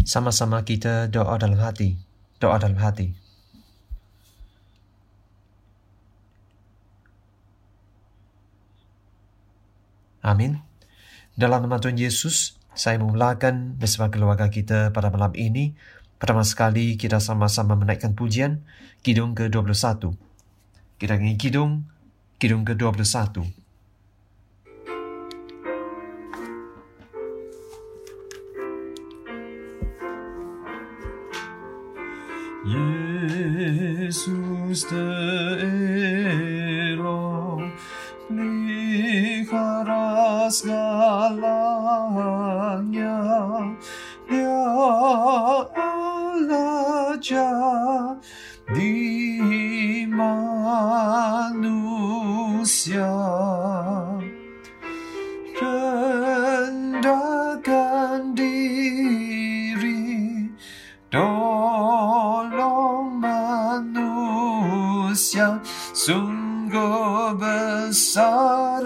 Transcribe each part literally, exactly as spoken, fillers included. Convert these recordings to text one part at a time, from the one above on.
Sama-sama kita doa dalam hati. Doa dalam hati. Amin. Dalam nama Tuhan Yesus, saya memulakan bersama keluarga kita pada malam ini. Pertama sekali kita sama-sama menaikkan pujian Kidung ke dua puluh satu. Kita nyanyi Kidung, Kidung ke dua puluh satu. Yesus terero pelihara segalanya, Dia Allah jadi manusia, rendahkan diri, tolong manusia, sungguh besar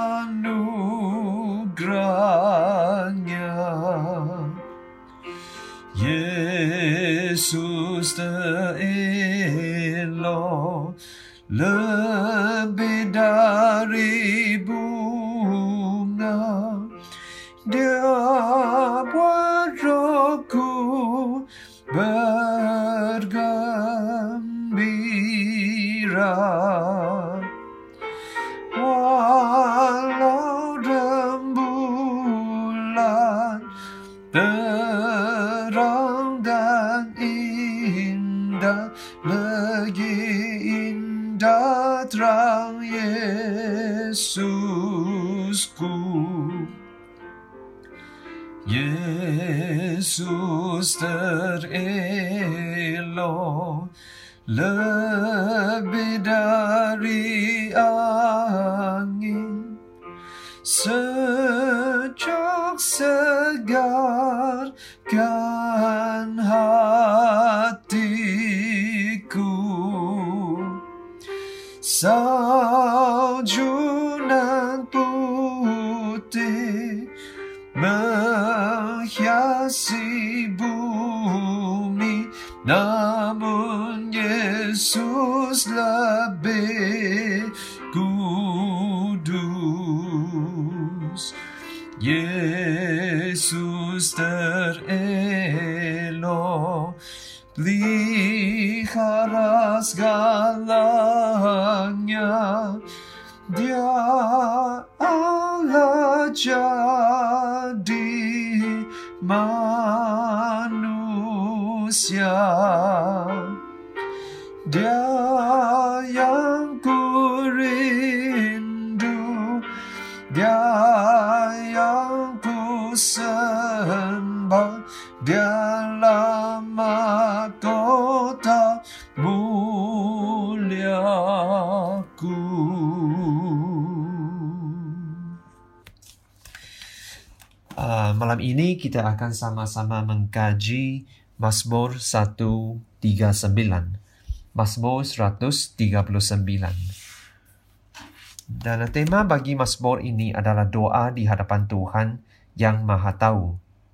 anugerahnya. Yesus terelok lebih dari bunga, Dia buat rohku bergembira. Walau rembulan terang dan indah, lagi indah terang Yesusku. Yesus terelok lebih dari angin, sejuk segarkan hatiku. Salju nan putih menghiasi bumi, namun Yesus lebih kudus. Yesus terelok pelihara segalanya, Dia Allah jadi manusia, Dia yang ku rindu, Dia yang ku sembah, Dialah mahkota muliaku. Uh, malam ini kita akan sama-sama mengkaji Mazmur seratus tiga puluh sembilan. Mazmur seratus tiga puluh sembilan. Dan tema bagi Mazmur ini adalah doa di hadapan Tuhan yang Maha Tahu.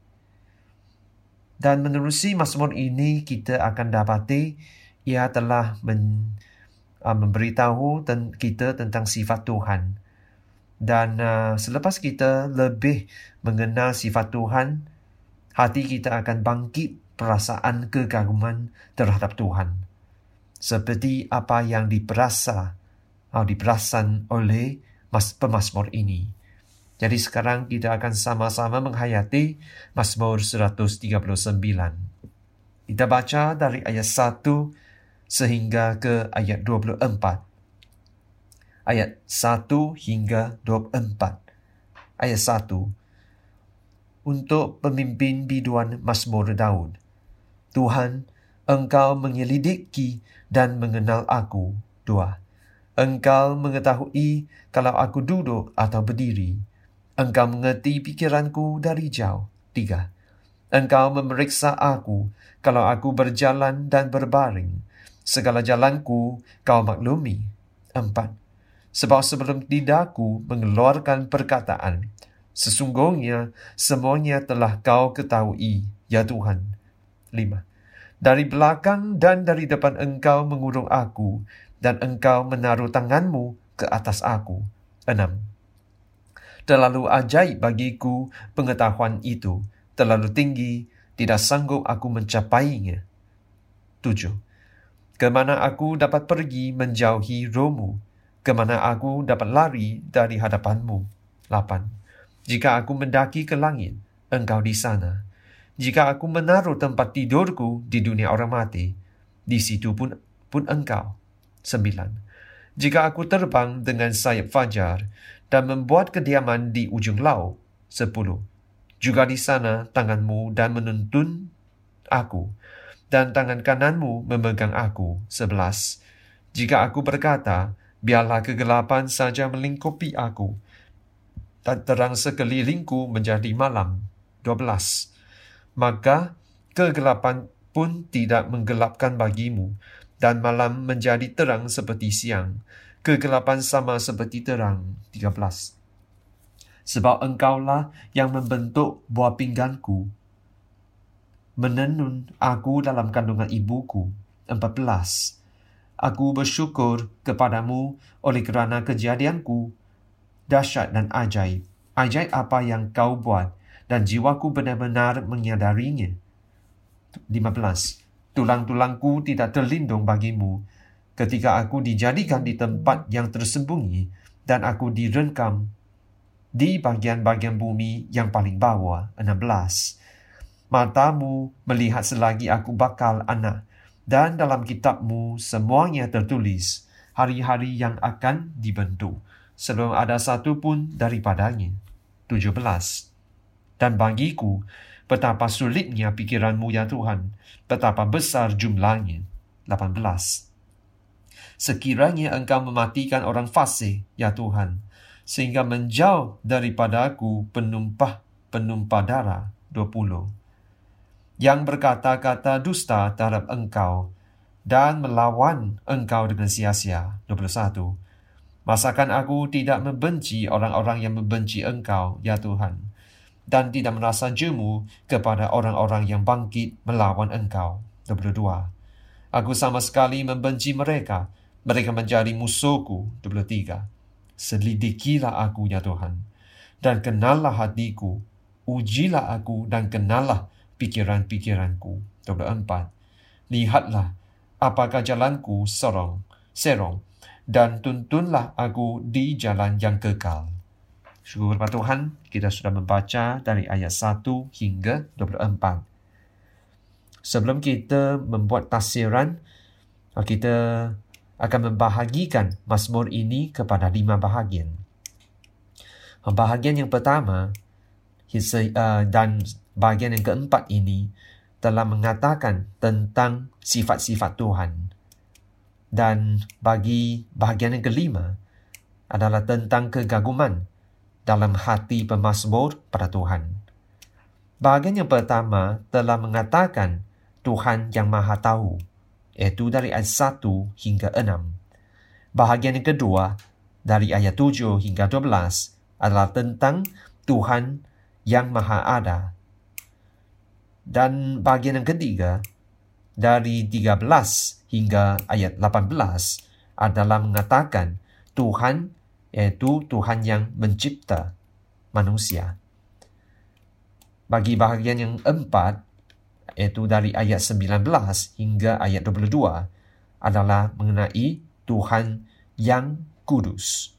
Dan menerusi Mazmur ini kita akan dapati ia telah men, uh, memberitahu ten, kita tentang sifat Tuhan. Dan uh, selepas kita lebih mengenal sifat Tuhan, hati kita akan bangkit perasaan kekaguman terhadap Tuhan, seperti apa yang diperasa atau diperasan oleh mas, pemazmur ini. Jadi sekarang kita akan sama-sama menghayati Mazmur seratus tiga puluh sembilan. Kita baca dari ayat satu sehingga ke ayat dua puluh empat. Ayat satu hingga dua puluh empat. Ayat satu. Untuk pemimpin biduan Mazmur Daud. Tuhan, Engkau menyelidiki dan mengenal aku. Dua. Engkau mengetahui kalau aku duduk atau berdiri. Engkau mengerti pikiranku dari jauh. Tiga. Engkau memeriksa aku kalau aku berjalan dan berbaring. Segala jalanku kau maklumi. Empat. Sebab sebelum lidahku mengeluarkan perkataan, sesungguhnya semuanya telah kau ketahui, ya Tuhan. lima. Dari belakang dan dari depan engkau mengurung aku, dan engkau menaruh tanganmu ke atas aku. enam. Terlalu ajaib bagiku pengetahuan itu, terlalu tinggi, tidak sanggup aku mencapainya. tujuh. Kemana aku dapat pergi menjauhi rohmu? Kemana aku dapat lari dari hadapanmu? lapan. Jika aku mendaki ke langit, engkau di sana. Jika aku menaruh tempat tidurku di dunia orang mati, di situ pun, pun engkau. sembilan. Jika aku terbang dengan sayap fajar dan membuat kediaman di ujung laut. sepuluh. Juga di sana tanganmu dan menuntun aku, dan tangan kananmu memegang aku. sebelas. Jika aku berkata, biarlah kegelapan saja melingkupi aku, dan terang sekelilingku menjadi malam. dua belas. Maka kegelapan pun tidak menggelapkan bagimu, dan malam menjadi terang seperti siang. Kegelapan sama seperti terang. tiga belas. Sebab engkaulah yang membentuk buah pingganku, menenun aku dalam kandungan ibuku. empat belas. Aku bersyukur kepadamu oleh kerana kejadianku dahsyat dan ajaib. Ajaib apa yang kau buat, dan jiwaku benar-benar menyadarinya. lima belas. Tulang-tulangku tidak terlindung bagimu ketika aku dijadikan di tempat yang tersembunyi, dan aku direngkam di bagian-bagian bumi yang paling bawah. enam belas. Matamu melihat selagi aku bakal anak, dan dalam kitabmu semuanya tertulis, hari-hari yang akan dibentuk, sebelum ada satu pun daripadanya. tujuh belas. Dan bagiku, betapa sulitnya pikiranmu ya Tuhan, betapa besar jumlahnya. lapan belas. Sekiranya engkau mematikan orang fasik, ya Tuhan, sehingga menjauh daripada aku penumpah-penumpah darah. dua puluh. Yang berkata-kata dusta terhadap engkau dan melawan engkau dengan sia-sia. dua puluh satu. Masakan aku tidak membenci orang-orang yang membenci engkau, ya Tuhan, dan tidak merasa jemu kepada orang-orang yang bangkit melawan engkau. dua puluh dua. Aku sama sekali membenci mereka, mereka menjadi musuhku. dua puluh tiga. Selidikilah aku, ya Tuhan, dan kenallah hatiku. Ujilah aku dan kenallah pikiran-pikiranku. dua puluh empat. Lihatlah apakah jalanku serong, serong, dan tuntunlah aku di jalan yang kekal. Syukur kepada Tuhan, kita sudah membaca dari ayat satu hingga dua puluh empat. Sebelum kita membuat tafsiran, kita akan membahagikan Mazmur ini kepada lima bahagian. Bahagian yang pertama dan bahagian yang keempat ini telah mengatakan tentang sifat-sifat Tuhan. Dan bagi bahagian yang kelima adalah tentang kegaguman dalam hati pemazmur pada Tuhan. Bahagian yang pertama telah mengatakan Tuhan yang Maha Tahu, iaitu dari ayat satu hingga enam. Bahagian yang kedua dari ayat tujuh hingga dua belas adalah tentang Tuhan yang Maha Ada. Dan bahagian yang ketiga dari tiga belas hingga ayat lapan belas adalah mengatakan Tuhan, yaitu Tuhan yang mencipta manusia. Bagi bahagian yang empat, yaitu dari ayat sembilan belas hingga ayat dua puluh dua, adalah mengenai Tuhan yang kudus.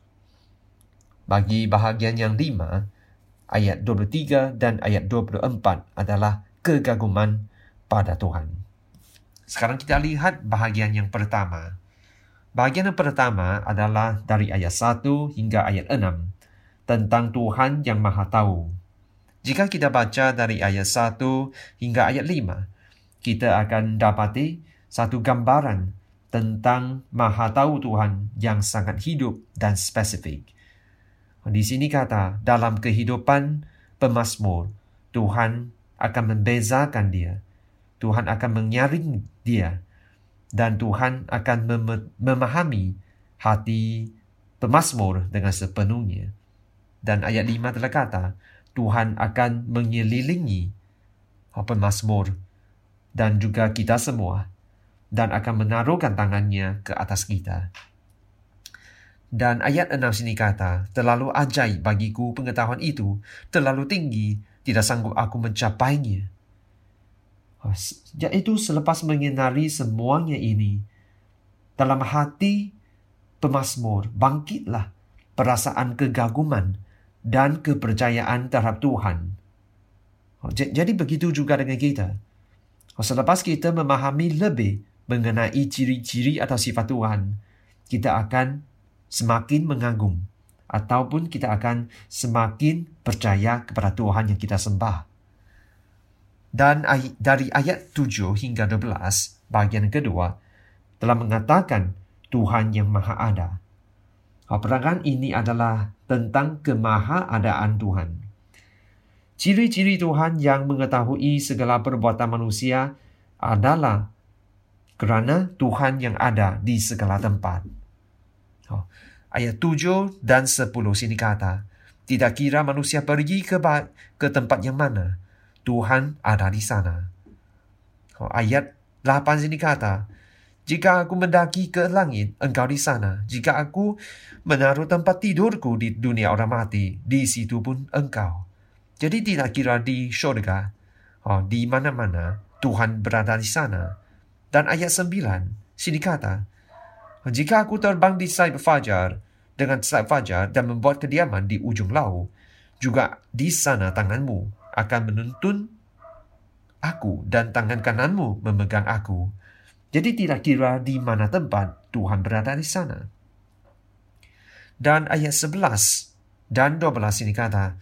Bagi bahagian yang lima, ayat dua puluh tiga dan ayat dua puluh empat adalah kegaguman pada Tuhan. Sekarang kita lihat bahagian yang pertama. Bahagian yang pertama adalah dari ayat satu hingga ayat enam, tentang Tuhan yang Maha Tahu. Jika kita baca dari ayat satu hingga ayat lima, kita akan dapati satu gambaran tentang Maha Tahu Tuhan yang sangat hidup dan spesifik. Di sini kata, dalam kehidupan pemazmur, Tuhan akan membezakan dia. Tuhan akan menyaring dia. Dan Tuhan akan mem- memahami hati pemazmur dengan sepenuhnya. Dan ayat lima telah kata, Tuhan akan mengelilingi pemazmur dan juga kita semua, dan akan menaruhkan tangannya ke atas kita. Dan ayat enam sini kata, terlalu ajaib bagiku pengetahuan itu, terlalu tinggi, tidak sanggup aku mencapainya. Iaitu selepas mengenali semuanya ini, dalam hati pemazmur bangkitlah perasaan kegaguman dan kepercayaan terhadap Tuhan. Jadi begitu juga dengan kita. Selepas kita memahami lebih mengenai ciri-ciri atau sifat Tuhan, kita akan semakin mengagum ataupun kita akan semakin percaya kepada Tuhan yang kita sembah. Dan dari ayat tujuh hingga dua belas, bahagian kedua, telah mengatakan Tuhan yang Maha Ada. Perangan ini adalah tentang kemahaadaan Tuhan. Ciri-ciri Tuhan yang mengetahui segala perbuatan manusia adalah kerana Tuhan yang ada di segala tempat. Oh, ayat tujuh dan sepuluh sini kata, tidak kira manusia pergi ke, ke tempat yang mana, Tuhan ada di sana. Oh, ayat delapan sini kata, jika aku mendaki ke langit, engkau di sana. Jika aku menaruh tempat tidurku di dunia orang mati, di situ pun engkau. Jadi tidak kira di syurga, oh, di mana-mana, Tuhan berada di sana. Dan ayat sembilan sini kata, jika aku terbang di sayap fajar, dengan sayap fajar dan membuat kediaman di ujung laut, juga di sana tanganmu akan menuntun aku dan tangan kananmu memegang aku. Jadi tidak kira di mana tempat Tuhan berada di sana. Dan ayat sebelas dan dua belas ini kata,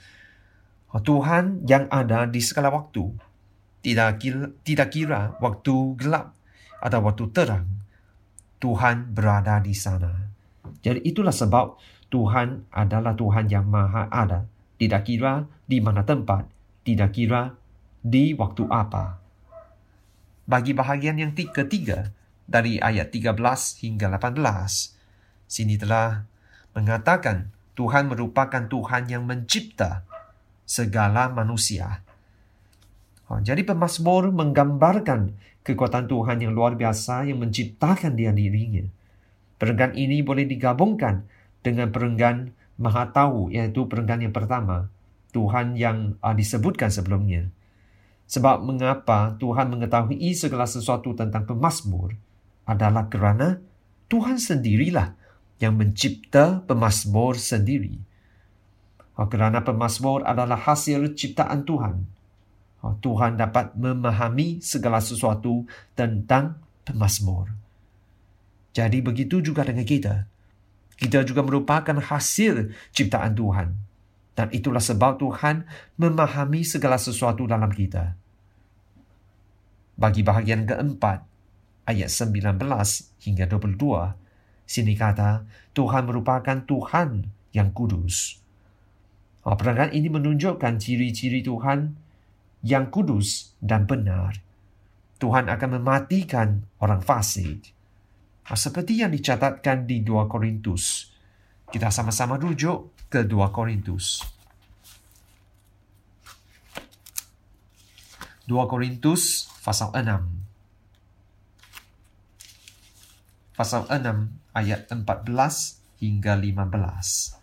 Tuhan yang ada di segala waktu, tidak kira, tidak kira waktu gelap atau waktu terang, Tuhan berada di sana. Jadi itulah sebab Tuhan adalah Tuhan yang Maha Ada. Tidak kira di mana tempat, tidak kira di waktu apa. Bagi bahagian yang ketiga, dari ayat tiga belas hingga lapan belas, sini telah mengatakan Tuhan merupakan Tuhan yang mencipta segala manusia. Jadi pemazmur menggambarkan kekuatan Tuhan yang luar biasa yang menciptakan dia dirinya. Perenggan ini boleh digabungkan dengan perenggan Maha Tahu, iaitu perenggan yang pertama, Tuhan yang uh, disebutkan sebelumnya. Sebab mengapa Tuhan mengetahui segala sesuatu tentang pemazmur adalah kerana Tuhan sendirilah yang mencipta pemazmur sendiri. Oh, kerana pemazmur adalah hasil ciptaan Tuhan. Oh, Tuhan dapat memahami segala sesuatu tentang pemazmur. Jadi begitu juga dengan kita. Kita juga merupakan hasil ciptaan Tuhan. Dan itulah sebab Tuhan memahami segala sesuatu dalam kita. Bagi bahagian keempat, ayat sembilan belas hingga dua puluh dua, sini kata, Tuhan merupakan Tuhan yang kudus. Oh, perangkat ini menunjukkan ciri-ciri Tuhan yang kudus dan benar. Tuhan akan mematikan orang fasik. Seperti yang dicatatkan di dua Korintus. Kita sama-sama rujuk ke dua Korintus. dua Korintus pasal enam. Pasal enam ayat empat belas hingga lima belas.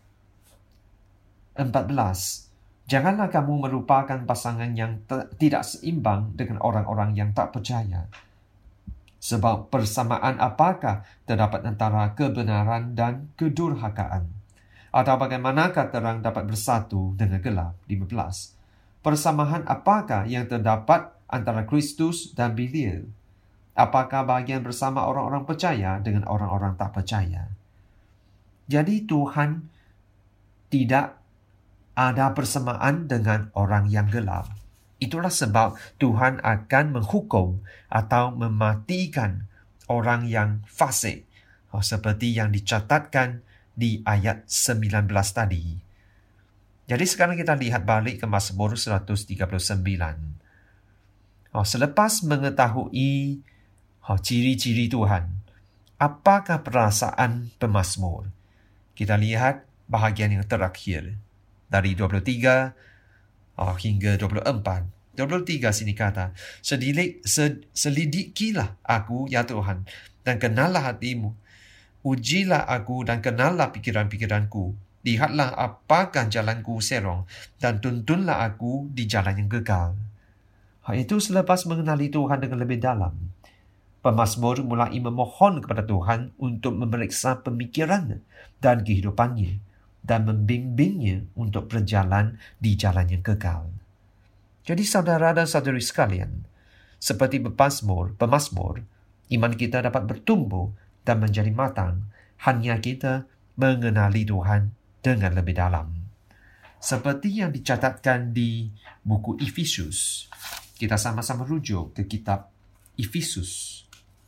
empat belas. Janganlah kamu merupakan pasangan yang te- tidak seimbang dengan orang-orang yang tak percaya. Sebab persamaan apakah terdapat antara kebenaran dan kedurhakaan? Atau bagaimanakah terang dapat bersatu dengan gelap? lima belas. Persamaan apakah yang terdapat antara Kristus dan Belial? Apakah bahagian bersama orang-orang percaya dengan orang-orang tak percaya? Jadi Tuhan tidak ada persamaan dengan orang yang gelap. Itulah sebab Tuhan akan menghukum atau mematikan orang yang fasik, oh, seperti yang dicatatkan di ayat sembilan belas tadi. Jadi sekarang kita lihat balik ke Mazmur seratus tiga puluh sembilan. Oh, selepas mengetahui oh, ciri-ciri Tuhan, apakah perasaan pemazmur? Kita lihat bahagian yang terakhir dari dua puluh tiga oh, hingga dua puluh empat. dua puluh tiga sini kata, Sedilik, sed, selidikilah aku, ya Tuhan, dan kenallah hatimu. Ujilah aku dan kenallah pikiran-pikiranku. Lihatlah apakah jalanku serong, dan tuntunlah aku di jalan yang kekal. Hal itu selepas mengenali Tuhan dengan lebih dalam, pemazmur mulai memohon kepada Tuhan untuk memeriksa pemikirannya dan kehidupannya, dan membimbingnya untuk berjalan di jalan yang kekal. Jadi saudara dan saudari sekalian, seperti pemazmur, pemazmur, iman kita dapat bertumbuh dan menjadi matang hanya kita mengenali Tuhan dengan lebih dalam. Seperti yang dicatatkan di buku Efesus, kita sama-sama rujuk ke kitab Efesus.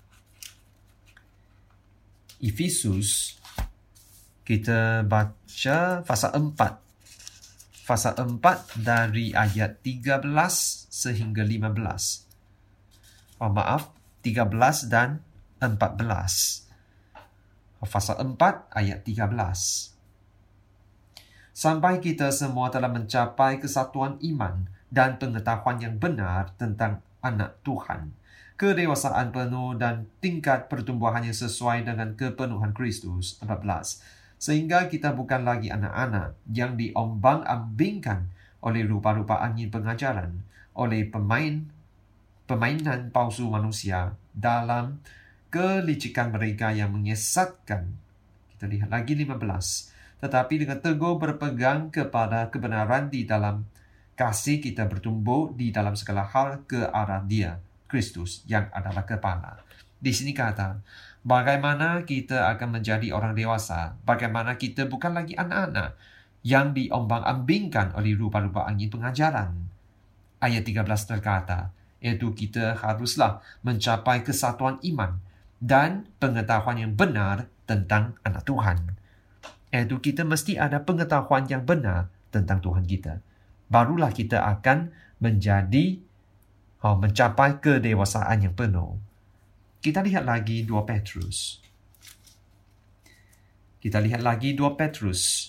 Efesus, kita baca pasal empat. Pasal empat dari ayat tiga belas sehingga lima belas. Oh maaf, tiga belas dan empat belas. Pasal empat ayat tiga belas. Sampai kita semua telah mencapai kesatuan iman dan pengetahuan yang benar tentang anak Tuhan, kedewasaan penuh dan tingkat pertumbuhannya sesuai dengan kepenuhan Kristus. empat belas. Sehingga kita bukan lagi anak-anak yang diombang-ambingkan oleh rupa-rupa angin pengajaran, oleh pemain permainan palsu manusia dalam kelicikan mereka yang menyesatkan. Kita lihat lagi lima belas. Tetapi dengan teguh berpegang kepada kebenaran di dalam kasih, kita bertumbuh di dalam segala hal ke arah Dia, Kristus, yang adalah kepala. Di sini kata, bagaimana kita akan menjadi orang dewasa, bagaimana kita bukan lagi anak-anak yang diombang-ambingkan oleh rupa-rupa angin pengajaran. Ayat tiga belas terkata, iaitu kita haruslah mencapai kesatuan iman dan pengetahuan yang benar tentang anak Tuhan. Iaitu kita mesti ada pengetahuan yang benar tentang Tuhan kita. Barulah kita akan menjadi, oh, mencapai kedewasaan yang penuh. Kita lihat lagi dua Petrus. Kita lihat lagi dua Petrus.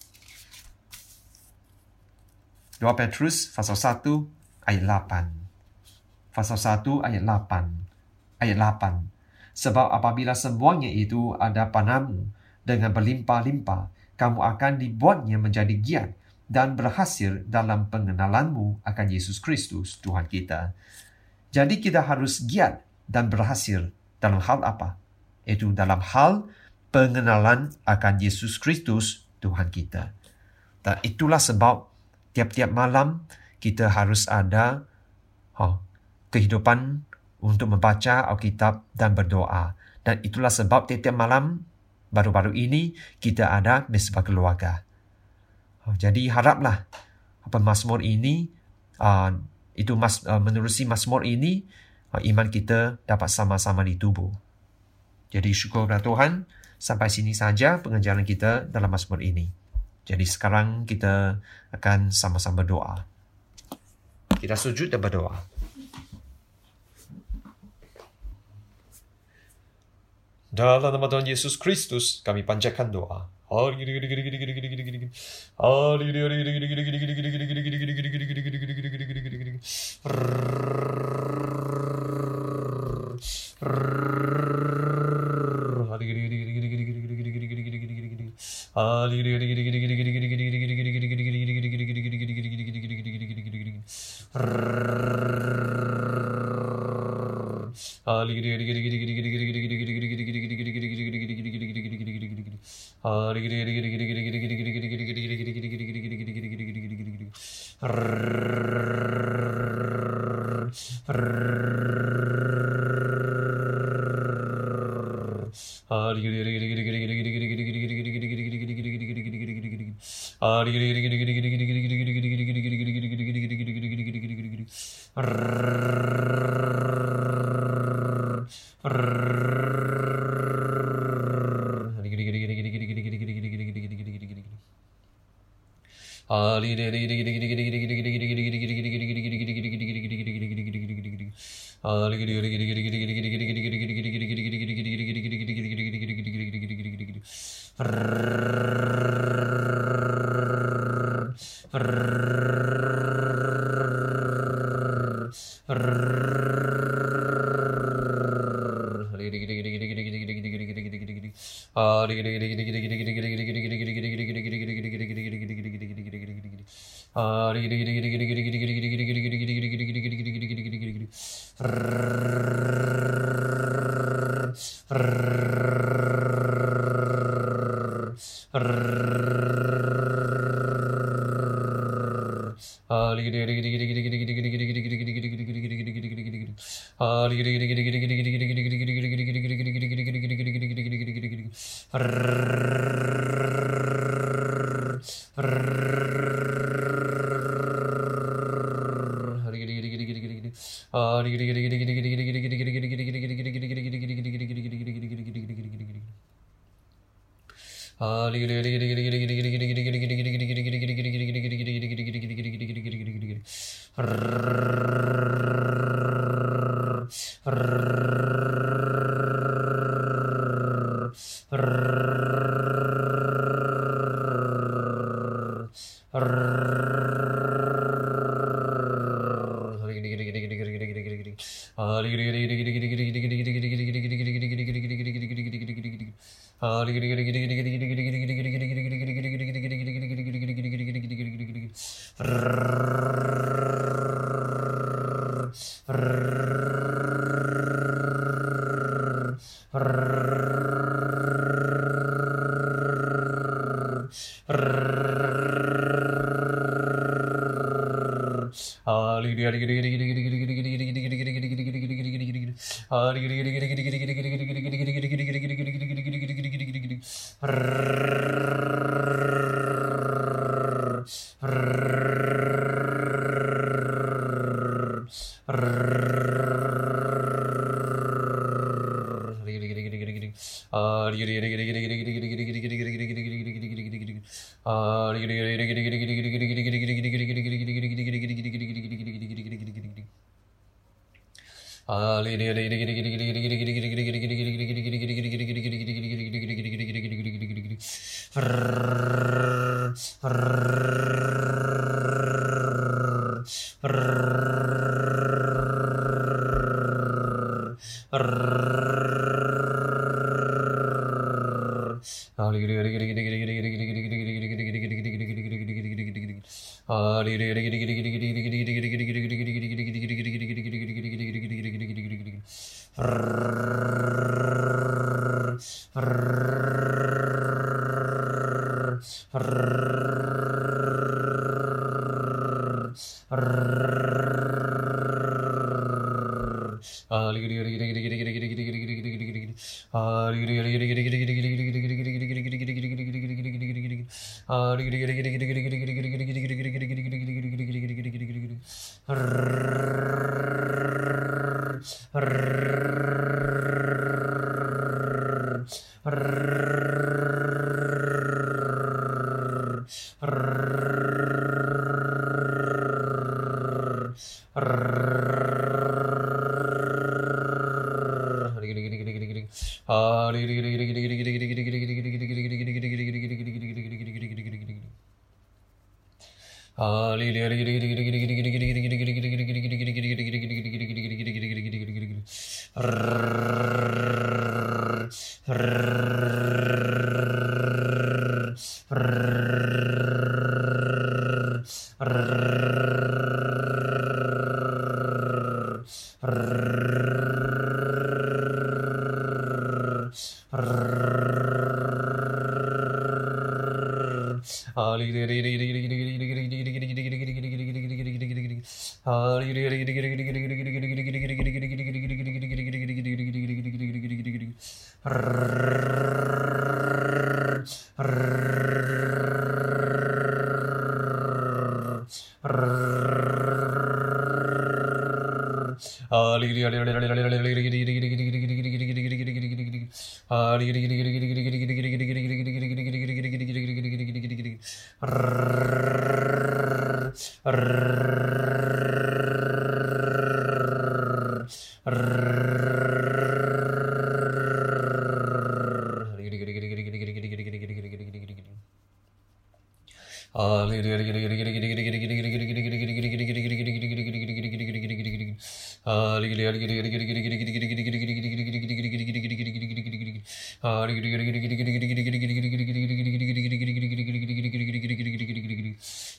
dua Petrus pasal satu ayat lapan. Pasal satu ayat lapan. Ayat lapan. Sebab apabila semuanya itu ada padamu dengan berlimpah-limpah, kamu akan dibuatnya menjadi giat dan berhasil dalam pengenalanmu akan Yesus Kristus, Tuhan kita. Jadi kita harus giat dan berhasil dalam hal apa? Itu dalam hal pengenalan akan Yesus Kristus, Tuhan kita. Dan itulah sebab tiap-tiap malam kita harus ada oh, kehidupan untuk membaca Alkitab dan berdoa. Dan itulah sebab tiap-tiap malam baru-baru ini kita ada mesbah keluarga. Oh, jadi haraplah pemazmur ini, uh, itu mas, uh, menerusi mazmur ini, iman kita dapat sama-sama ditubuh. Jadi syukur kepada Tuhan. Sampai sini saja pengajaran kita dalam mazmur ini. Jadi sekarang kita akan sama-sama berdoa. Kita sujud dan berdoa. Dalam nama Tuhan Yesus Kristus kami panjatkan doa. Ah,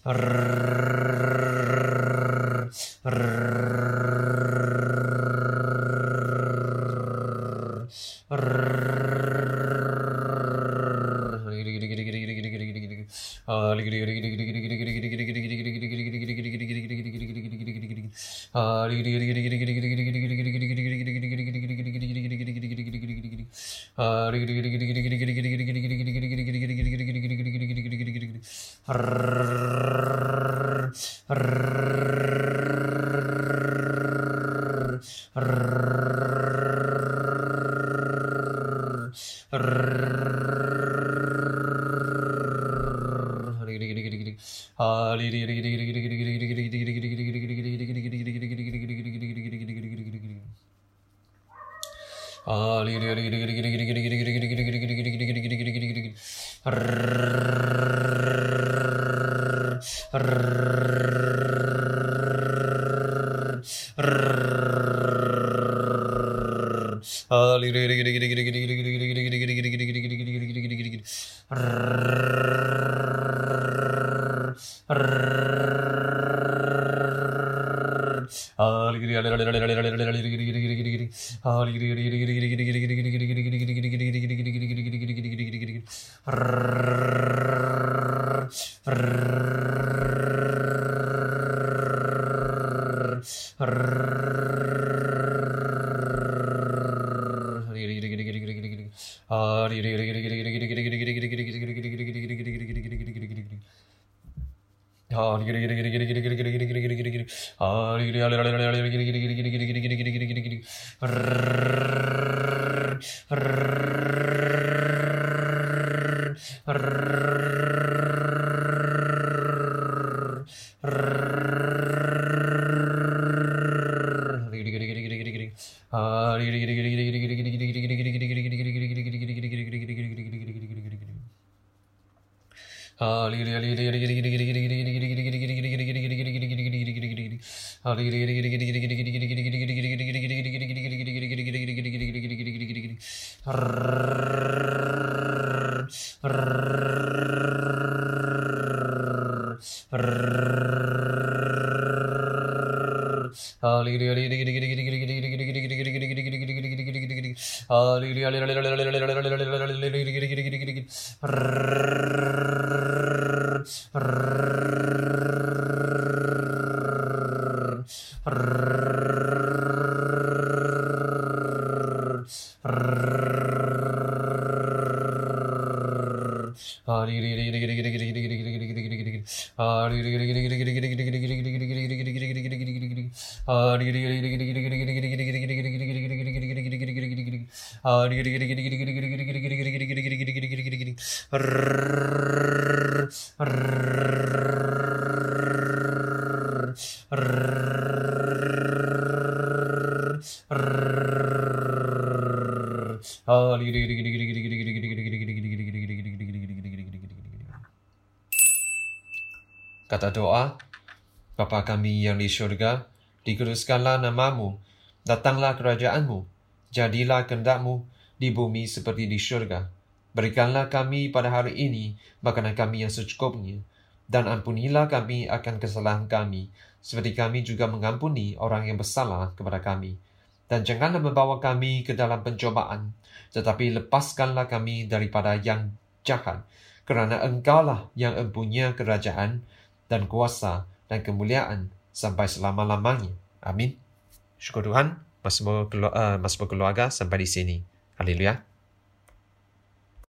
Kata doa, Bapa kami yang di syurga, dikuduskanlah namamu, datanglah kerajaanmu, jadilah kehendakmu di bumi seperti di syurga. Berikanlah kami pada hari ini makanan kami yang secukupnya, dan ampunilah kami akan kesalahan kami, seperti kami juga mengampuni orang yang bersalah kepada kami. Dan janganlah membawa kami ke dalam pencobaan, tetapi lepaskanlah kami daripada yang jahat, kerana Engkaulah yang empunya kerajaan dan kuasa dan kemuliaan sampai selama-lamanya. Amin. Syukur Tuhan, Mas berkeluarga sampai di sini. Haleluya.